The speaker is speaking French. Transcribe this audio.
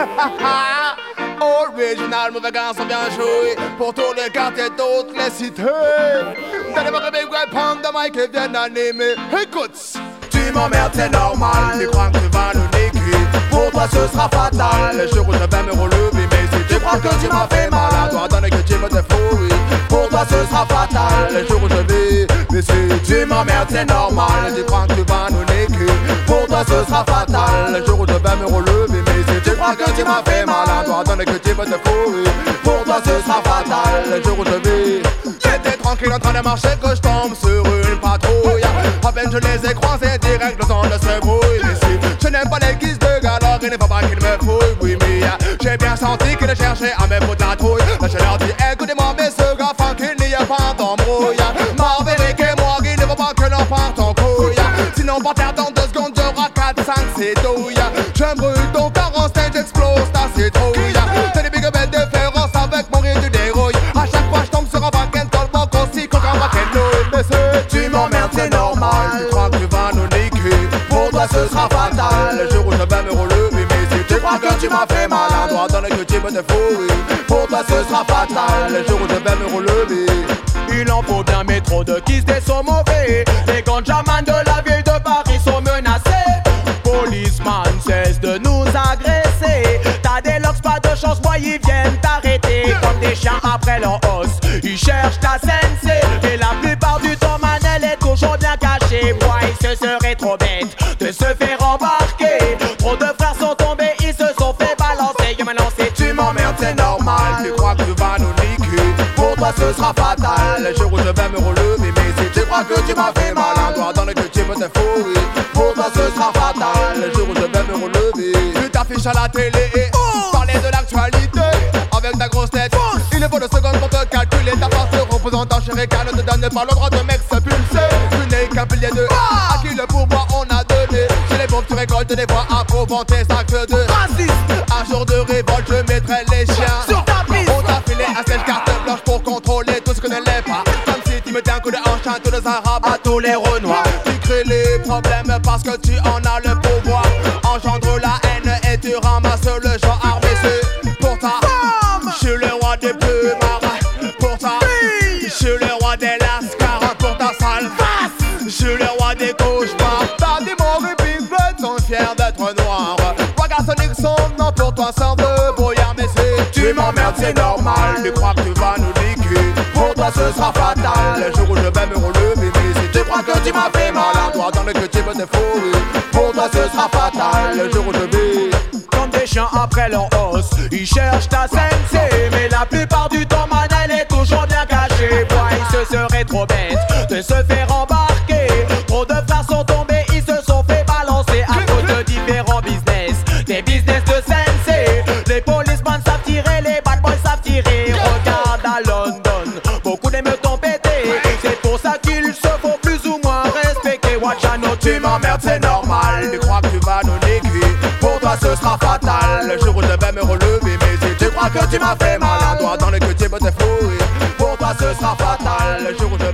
Original, mauvais garçon bien joué. Pour tous les quartiers d'autres les cités. T'allais voir que Big Red Punk de Mike et viennent animer. Écoute, tu m'emmerdes, c'est normal. Tu crois que tu vas nous niquer. Pour toi ce sera fatal. Le jour où je vais me relever. Mais si tu crois que tu m'as fait mal, à toi donner que tu me défouilles. Pour toi ce sera fatal. Le jour où je vais. Mais si tu m'emmerdes, c'est normal. Tu crois que tu vas nous niquer. Pour toi ce sera fatal. Le jour où je vais me relever. Mais si tu crois que tu m'as fait mal, à toi donner que tu me défouilles. Pour toi ce sera fatal. Le jour où je vais. J'étais tranquille en train de marcher que je tombe sur une patrouille. À peine je les ai croisés direct, le temps de se brouille. Mais si je n'aime pas les guises de gars, alors il ne faut pas qu'ils me fouillent. Oui mais j'ai bien senti qu'ils cherchaient à me foutre la trouille. Là je leur dis écoutez-moi mais ce gars fin qu'il n'y a pas d'embrouille. Marverick et moi il ne faut pas que l'on parte en couille. Sinon par terre dans 2 secondes j'aurai 4, 5 c'est douille. Je brûle ton corps en stage, j'explose ta citrouille. C'est des big belles différences avec mon rire du dérouille. À chaque fois je tombe sur un backend tellement aussi qu'on va qu'elle nouille. Mais si tu m'emmerdes c'est normal. Tu crois que tu vas nous niquer. Pour toi ce sera fatal. Le jour où je vais me relever. Mais si tu crois que tu m'as fait mal, à toi donner que tu me défouilles. Pour toi ce sera fatal. Le jour où je vais me relever. Il en faut bien mais trop de kiss des sont mauvais. Les ganjamans de la ville de Paris sont menacés. Policeman cesse de nous agresser. T'as des locks, pas de chance, moi ils viennent t'arrêter. Comme des chiens après leur os, ils cherchent ta sensei. Et la plupart du temps man elle est toujours bien cachée. Moi il se serait trop bête de se faire embarquer. Trop de frères sont tombés, ils se sont fait balancer. Yo maintenant si tu m'emmerdes c'est normal. Tu crois que tu vas nous niquer. Pour toi ce sera fatal. Le jour où je vais me relever. Mais si tu crois que tu m'as fait mal, à toi dans le que tu me défouilles. Pour toi ce sera fatal. Le jour où je vais me relever. Tu t'affiches à la télé et parler de l'actualité avec ta grosse tête. Il est faut de secondes pour te calculer. Ta part de représentant chérica ne te donne pas le droit de m'expulser. Tu n'es qu'un pilier de à qui le pouvoir on a donné. Chez les pauvres tu récoltes des voix approuvant tes actes de racisme. Un jour de révolte je mettrai les chiens sur ta piste. On t'a filé à cette carte blanche pour contrôler tout ce que ne l'est pas. Comme si tu mettais un coup de hanche à tous les arabes, à tous les renois. Tu crées les problèmes parce que tu en as le pouvoir. Engendre la haine et tu ramasses le genre armé. C'est pour ta femme. Je suis le roi des plumards. Pour ta je suis le roi des lascars. Pour ta sale face. Je suis le roi des cauchemars. T'as des morts et Big Red sont fiers d'être noirs. Wagasonic son nom pour toi sort de brouillard. Mais si tu m'emmerdes c'est normal. Tu crois que tu vas nous niquer. Pour toi ce sera fatal. Le jour où je vais me relever. Mais si tu crois que tu m'as fait mal, à toi dans le que tu me défouilles. Pour toi ce sera fatal. Le jour où je vais comme des chiens après leur os, ils cherchent ta sensei. Mais la plupart du temps man elle est toujours bien cachée. Moi il se serait trop bête de se faire embarquer. Trop de frères sont tombés, ils se sont fait balancer à cause de différents business. Des business de sensei. Les policemen savent tirer, les bad boys savent tirer. Regarde à London, beaucoup d'émeutes ont pété. C'est pour ça qu'ils se font plus ou moins respecter. Watch out, tu m'emmerdes c'est normal. Tu crois que tu vas nous niquer. Pour toi ce sera fatal. Le jour où je vais me relever. Mais si tu crois que tu m'as fait mal, à toi dans le que tu me défouilles. Pour toi ce sera fatal. Le jour où je